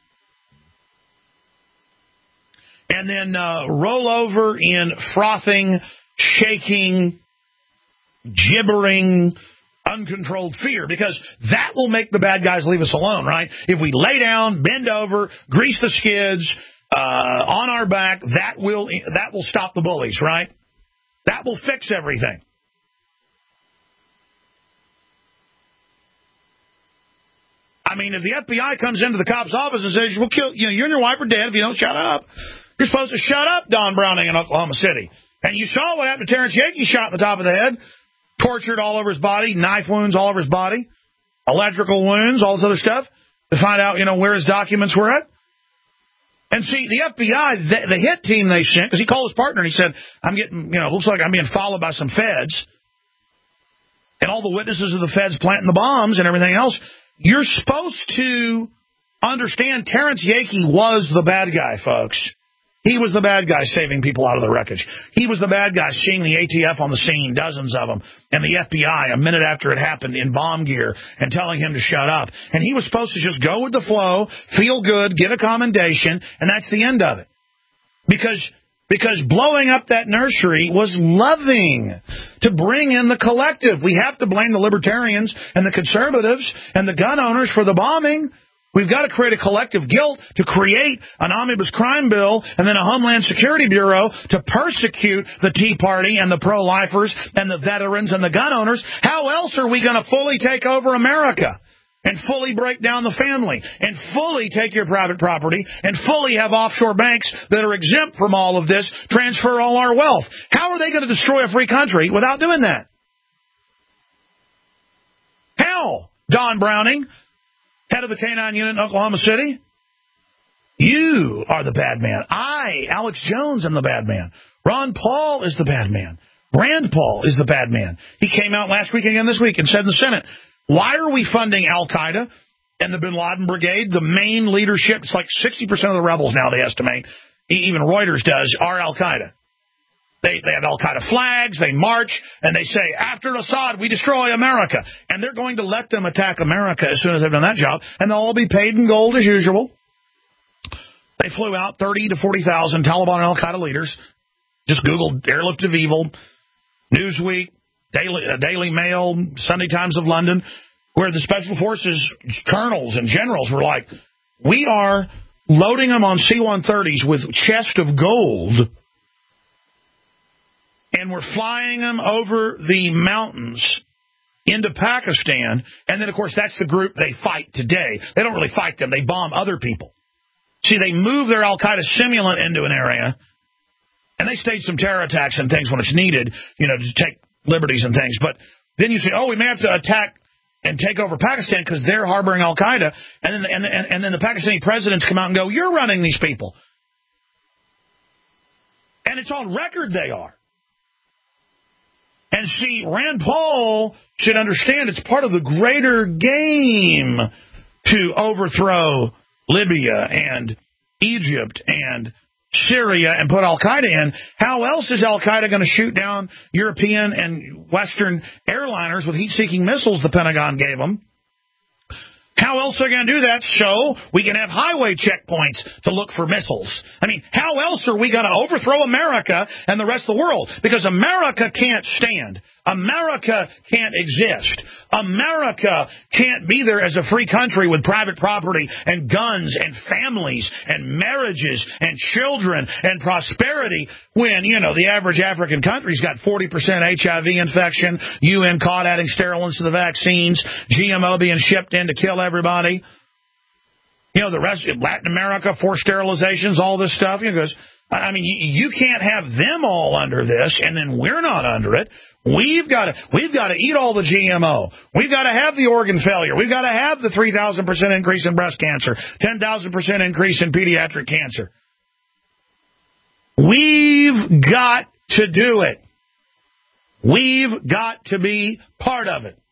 and then uh, roll over in frothing, shaking, gibbering, uncontrolled fear, because that will make the bad guys leave us alone, right? If we lay down, bend over, grease the skids, uh, on our back, that will that will stop the bullies, right? That will fix everything. I mean, if the F B I comes into the cop's office and says, "We'll kill you know, you and your wife are dead if you don't shut up," you're supposed to shut up, Don Browning in Oklahoma City. And you saw what happened to Terrence Yakey, shot in the top of the head, tortured all over his body, knife wounds all over his body, electrical wounds, all this other stuff, to find out, you know, where his documents were at. And see, the F B I, the, the hit team they sent, because he called his partner and he said, I'm getting, you know, it looks like I'm being followed by some feds. And all the witnesses of the feds planting the bombs and everything else. You're supposed to understand Terrence Yakey was the bad guy, folks. He was the bad guy saving people out of the wreckage. He was the bad guy seeing the A T F on the scene, dozens of them, and the F B I a minute after it happened in bomb gear and telling him to shut up. And he was supposed to just go with the flow, feel good, get a commendation, and that's the end of it. Because because blowing up that nursery was loving to bring in the collective. We have to blame the libertarians and the conservatives and the gun owners for the bombing. We've got to create a collective guilt to create an omnibus crime bill and then a Homeland Security Bureau to persecute the Tea Party and the pro-lifers and the veterans and the gun owners. How else are we going to fully take over America and fully break down the family and fully take your private property and fully have offshore banks that are exempt from all of this, transfer all our wealth? How are they going to destroy a free country without doing that? How, Don Browning, head of the K nine unit in Oklahoma City? You are the bad man. I, Alex Jones, am the bad man. Ron Paul is the bad man. Rand Paul is the bad man. He came out last week again this week and said in the Senate, why are we funding Al-Qaeda and the Bin Laden Brigade? The main leadership, it's like sixty percent of the rebels now, they estimate, even Reuters does, are Al-Qaeda. They, they have Al-Qaeda flags, they march, and they say, after Assad, we destroy America. And they're going to let them attack America as soon as they've done that job, and they'll all be paid in gold as usual. They flew out thirty to forty thousand Taliban and Al-Qaeda leaders. Just Google Airlift of Evil, Newsweek, Daily, uh, Daily Mail, Sunday Times of London, where the Special Forces colonels and generals were like, we are loading them on C one thirties with chest of gold, and we're flying them over the mountains into Pakistan. And then, of course, that's the group they fight today. They don't really fight them. They bomb other people. See, they move their Al-Qaeda simulant into an area, and they stage some terror attacks and things when it's needed, you know, to take liberties and things. But then you say, oh, we may have to attack and take over Pakistan because they're harboring Al-Qaeda. And then, and, and, and then the Pakistani presidents come out and go, you're running these people. And it's on record they are. And see, Rand Paul should understand it's part of the greater game to overthrow Libya and Egypt and Syria and put Al-Qaeda in. How else is Al-Qaeda going to shoot down European and Western airliners with heat-seeking missiles the Pentagon gave them? How else are they going to do that? So we can have highway checkpoints to look for missiles. I mean, how else are we going to overthrow America and the rest of the world? Because America can't stand. America can't exist. America can't be there as a free country with private property and guns and families and marriages and children and prosperity when, you know, the average African country's got forty percent H I V infection, U N caught adding sterilants to the vaccines, G M O being shipped in to kill everybody. You know, the rest of Latin America, forced sterilizations, all this stuff. You know, goes, I mean, you, you can't have them all under this, and then we're not under it. We've got to we've got to eat all the G M O. We've got to have the organ failure. We've got to have the three thousand percent increase in breast cancer, ten thousand percent increase in pediatric cancer. We've got to do it. We've got to be part of it.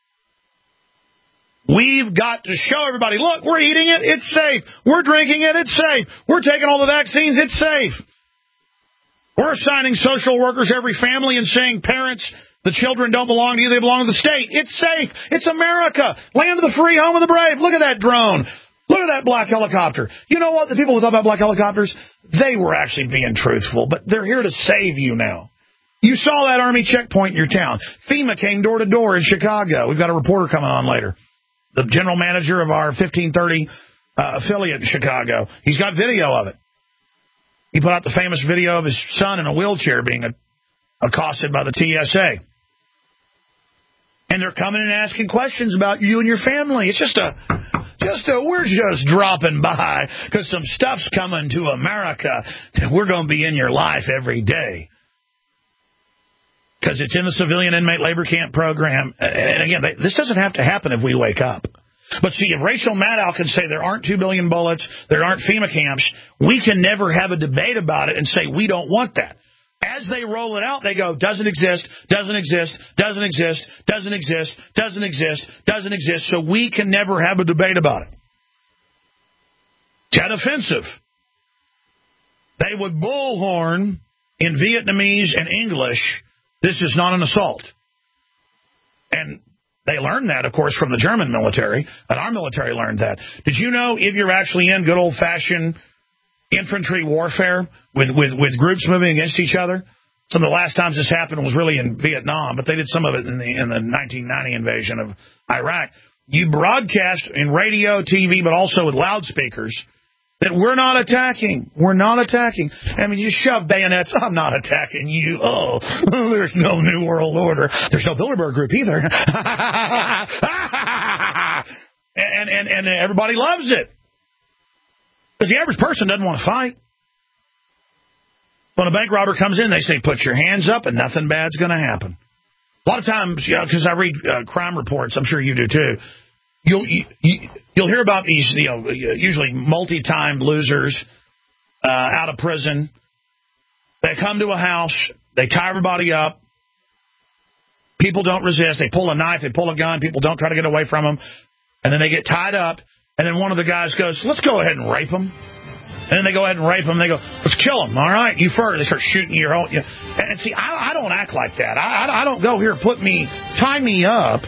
We've got to show everybody, look, we're eating it, it's safe. We're drinking it, it's safe. We're taking all the vaccines, it's safe. We're assigning social workers every family and saying, parents, the children don't belong to you, they belong to the state. It's safe. It's America. Land of the free, home of the brave. Look at that drone. Look at that black helicopter. You know what? The people who talk about black helicopters, they were actually being truthful, but they're here to save you now. You saw that Army checkpoint in your town. FEMA came door to door in Chicago. We've got a reporter coming on later. The general manager of our fifteen thirty uh, affiliate in Chicago. He's got video of it. He put out the famous video of his son in a wheelchair being accosted by the T S A. And they're coming and asking questions about you and your family. It's just a, just a, we're just dropping by because some stuff's coming to America that we're going to be in your life every day. Because it's in the civilian inmate labor camp program. And again, they, this doesn't have to happen if we wake up. But see, if Rachel Maddow can say there aren't two billion bullets, there aren't FEMA camps, we can never have a debate about it and say we don't want that. As they roll it out, they go, doesn't exist, doesn't exist, doesn't exist, doesn't exist, doesn't exist, doesn't exist. So we can never have a debate about it. It's that offensive. they would bullhorn in Vietnamese and English, "This is not an assault." And they learned that, of course, from the German military, and our military learned that. Did you know if you're actually in good old-fashioned infantry warfare with, with, with groups moving against each other? Some of the last times this happened was really in Vietnam, but they did some of it in the, in the nineteen ninety invasion of Iraq. You broadcast in radio, T V, but also with loudspeakers that we're not attacking. We're not attacking. I mean, you shove bayonets. I'm not attacking you. Oh, there's no New World Order. There's no Bilderberg Group either. and, and, and everybody loves it. Because the average person doesn't want to fight. When a bank robber comes in, they say, put your hands up and nothing bad's going to happen. A lot of times, you know, because I read uh, crime reports, I'm sure you do too, you'll you, you'll hear about these, you know, usually multi-time losers uh, out of prison. They come to a house, they tie everybody up. People don't resist. They pull a knife, they pull a gun. People don't try to get away from them. And then they get tied up. And then one of the guys goes, let's go ahead and rape them. And then they go ahead and rape them. They go, let's kill them. All right, you first. They start shooting your whole. You know. And see, I, I don't act like that. I, I don't go here, put me, tie me up.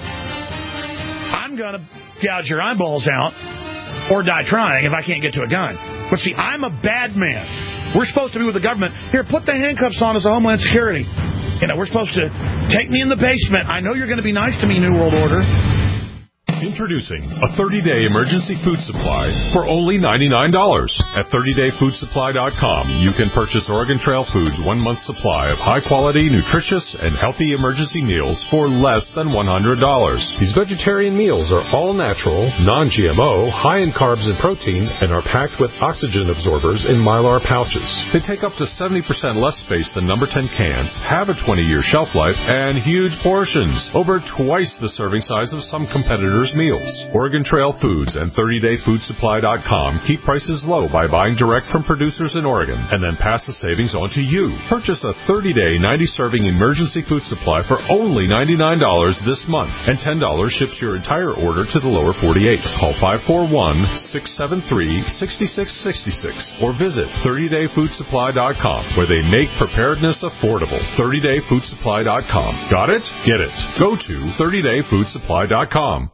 I'm going to gouge your eyeballs out or die trying if I can't get to a gun. But see, I'm a bad man. We're supposed to be with the government. Here, put the handcuffs on as a Homeland Security. You know, we're supposed to take me in the basement. I know you're going to be nice to me, New World Order. Introducing a thirty-day emergency food supply for only ninety-nine dollars. At thirty day food supply dot com, you can purchase Oregon Trail Foods' one-month supply of high-quality, nutritious, and healthy emergency meals for less than one hundred dollars. These vegetarian meals are all natural, non-G M O, high in carbs and protein, and are packed with oxygen absorbers in Mylar pouches. They take up to seventy percent less space than number ten cans, have a twenty year shelf life, and huge portions, over twice the serving size of some competitors' meals. Oregon Trail Foods and thirty day food supply dot com keep prices low by buying direct from producers in Oregon and then pass the savings on to you. Purchase a thirty day, ninety serving emergency food supply for only ninety-nine dollars this month, and ten dollars ships your entire order to the lower forty-eight. Call five four one, six seven three, six six six six or visit thirty day food supply dot com, where they make preparedness affordable. thirty day food supply dot com. Got it? Get it. Go to thirty day food supply dot com.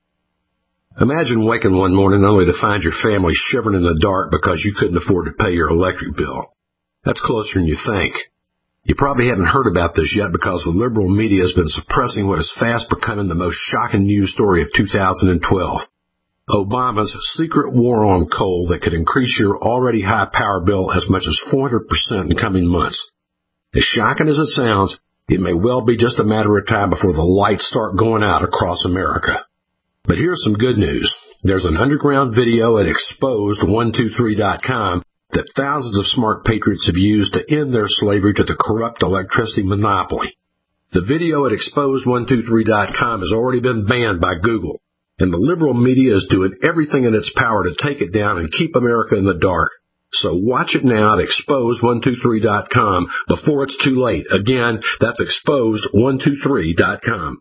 Imagine waking one morning only to find your family shivering in the dark because you couldn't afford to pay your electric bill. That's closer than you think. You probably haven't heard about this yet because the liberal media has been suppressing what is fast becoming the most shocking news story of two thousand twelve. Obama's secret war on coal that could increase your already high power bill as much as four hundred percent in coming months. As shocking as it sounds, it may well be just a matter of time before the lights start going out across America. But here's some good news. There's an underground video at exposed one two three dot com that thousands of smart patriots have used to end their slavery to the corrupt electricity monopoly. The video at exposed one two three dot com has already been banned by Google, and the liberal media is doing everything in its power to take it down and keep America in the dark. So watch it now at exposed one two three dot com before it's too late. Again, that's exposed one two three dot com.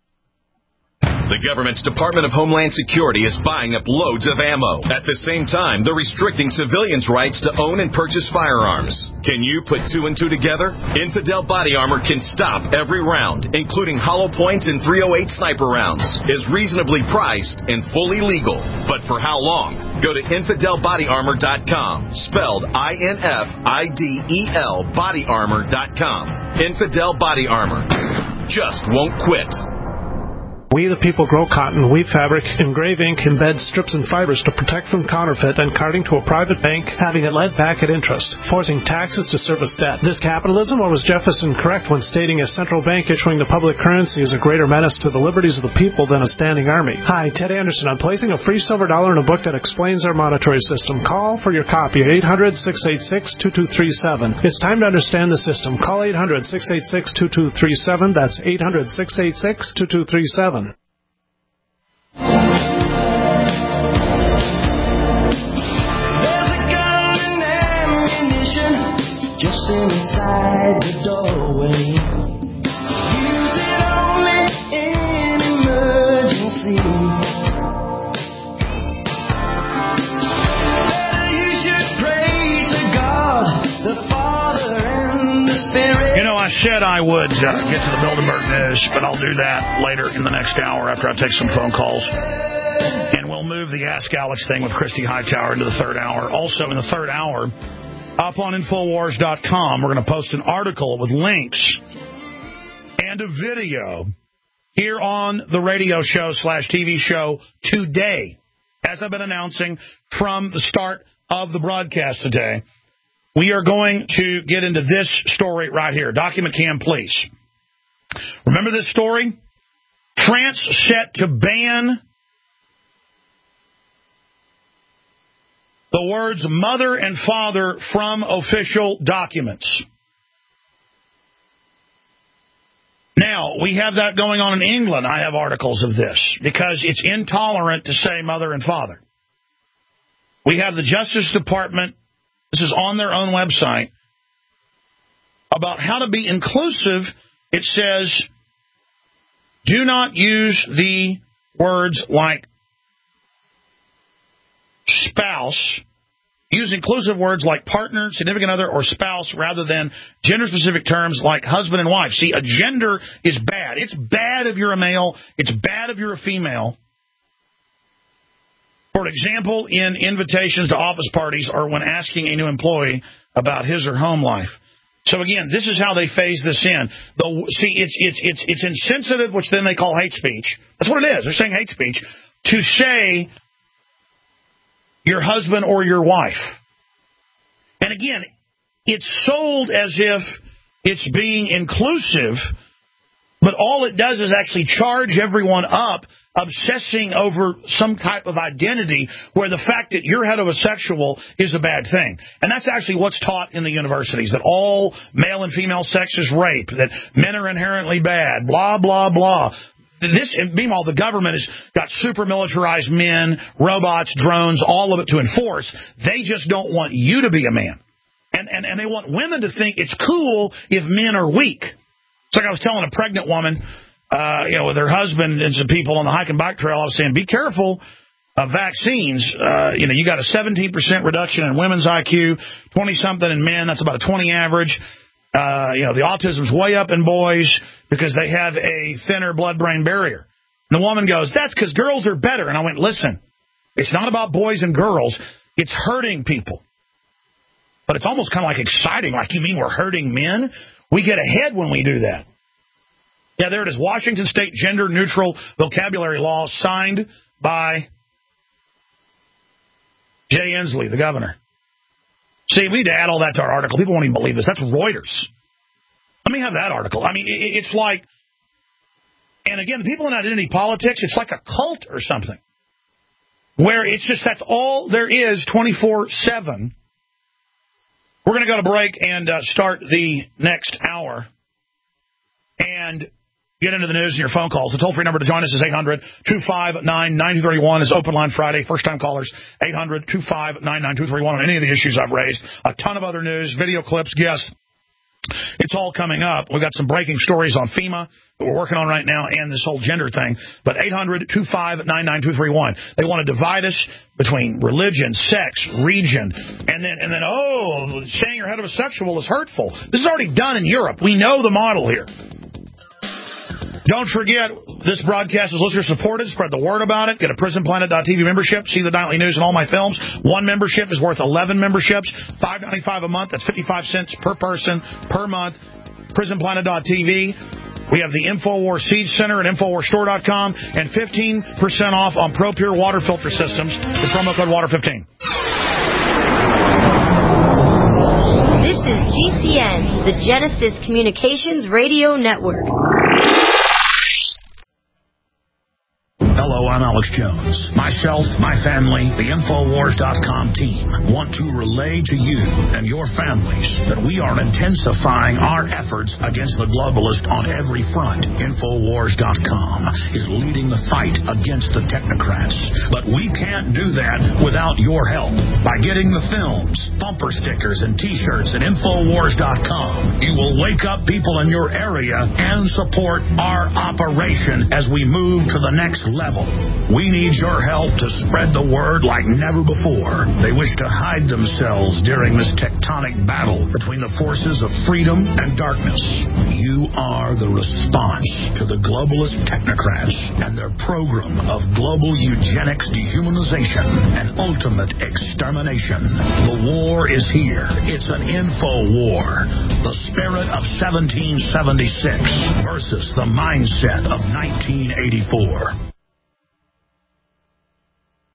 The government's Department of Homeland Security is buying up loads of ammo. At the same time, they're restricting civilians' rights to own and purchase firearms. Can you put two and two together? Infidel Body Armor can stop every round, including hollow points and three oh eight sniper rounds. Is reasonably priced and fully legal. But for how long? Go to infidel body armor dot com, spelled I N F I D E L body armor dot com. Infidel Body Armor. Just won't quit. We the people grow cotton, weave fabric, engrave ink, embed strips and fibers to protect from counterfeit and carting to a private bank, having it lent back at interest, forcing taxes to service debt. This capitalism, or was Jefferson correct when stating a central bank issuing the public currency is a greater menace to the liberties of the people than a standing army? Hi, Ted Anderson. I'm placing a free silver dollar in a book that explains our monetary system. Call for your copy at eight hundred, six eight six, two two three seven. It's time to understand the system. Call eight hundred, six eight six, two two three seven. That's eight hundred, six eight six, two two three seven. Just inside the doorway. Use it only in emergency. Better you should pray to God said I would uh, get to the Bilderberg news, but I'll do that later in the next hour after I take some phone calls. And we'll move the Ask Alex thing with Christy Hightower into the third hour. Also, in the third hour, up on Infowars dot com, we're going to post an article with links and a video here on the radio show slash T V show today. As I've been announcing from the start of the broadcast today, we are going to get into this story right here. Document cam, please. Remember this story? France set to ban the words mother and father from official documents. Now, we have that going on in England. I have articles of this because it's intolerant to say mother and father. We have the Justice Department, this is on their own website, about how to be inclusive. It says, do not use the words like spouse. Use inclusive words like partner, significant other, or spouse rather than gender-specific terms like husband and wife. See, a gender is bad. It's bad if you're a male. It's bad if you're a female. For example, in invitations to office parties or when asking a new employee about his or home life. So again, this is how they phase this in. The, see, it's it's it's it's insensitive, which then they call hate speech. That's what it is. They're saying hate speech to say your husband or your wife. And again, it's sold as if it's being inclusive, but all it does is actually charge everyone up, obsessing over some type of identity where the fact that you're heterosexual is a bad thing. And that's actually what's taught in the universities, that all male and female sex is rape, that men are inherently bad, blah, blah, blah. This, meanwhile, the government has got super militarized men, robots, drones, all of it to enforce. They just don't want you to be a man. And, and, and they want women to think it's cool if men are weak. It's like I was telling a pregnant woman, uh, you know, with her husband and some people on the hike and bike trail, I was saying, be careful of vaccines. Uh, you know, you got a seventeen percent reduction in women's I Q, twenty-something in men. That's about a twenty average. Uh, you know, the autism's way up in boys because they have a thinner blood-brain barrier. And the woman goes, that's because girls are better. And I went, listen, it's not about boys and girls. It's hurting people. But it's almost kind of like exciting. Like, you mean we're hurting men? We get ahead when we do that. Yeah, there it is. Washington State Gender-Neutral Vocabulary Law signed by Jay Inslee, the governor. See, we need to add all that to our article. People won't even believe this. That's Reuters. Let me have that article. I mean, it's like, and again, people in identity politics, it's like a cult or something, where it's just that's all there is twenty-four seven. We're going to go to break and uh, start the next hour and get into the news and your phone calls. The toll-free number to join us is eight hundred, two five nine, nine two three one. Is Open Line Friday. First-time callers, eight hundred, two five nine, nine two three one on any of the issues I've raised. A ton of other news, video clips, guests. It's all coming up. We've got some breaking stories on FEMA that we're working on right now and this whole gender thing. But eight hundred, two five nine, nine two three one. They want to divide us between religion, sex, region, and then, and then oh, saying you're heterosexual is hurtful. This is already done in Europe. We know the model here. Don't forget, this broadcast is listener-supported. Spread the word about it. Get a prison planet dot T V membership. See the nightly news and all my films. One membership is worth eleven memberships. five ninety-five a month. That's fifty-five cents per person per month. prison planet dot T V. We have the InfoWars Siege Center at Infowars Store dot com. And fifteen percent off on ProPure water filter systems with promo code water fifteen. This is G C N, the Genesis Communications Radio Network. Hello, I'm Alex Jones. Myself, my family, the Infowars dot com team want to relay to you and your families that we are intensifying our efforts against the globalist on every front. Infowars dot com is leading the fight against the technocrats. But we can't do that without your help. By getting the films, bumper stickers, and T-shirts at Infowars dot com, you will wake up people in your area and support our operation as we move to the next level. We need your help to spread the word like never before. They wish to hide themselves during this tectonic battle between the forces of freedom and darkness. You are the response to the globalist technocrats and their program of global eugenics, dehumanization, and ultimate extermination. The war is here. It's an info war. The spirit of seventeen seventy-six versus the mindset of nineteen eighty-four.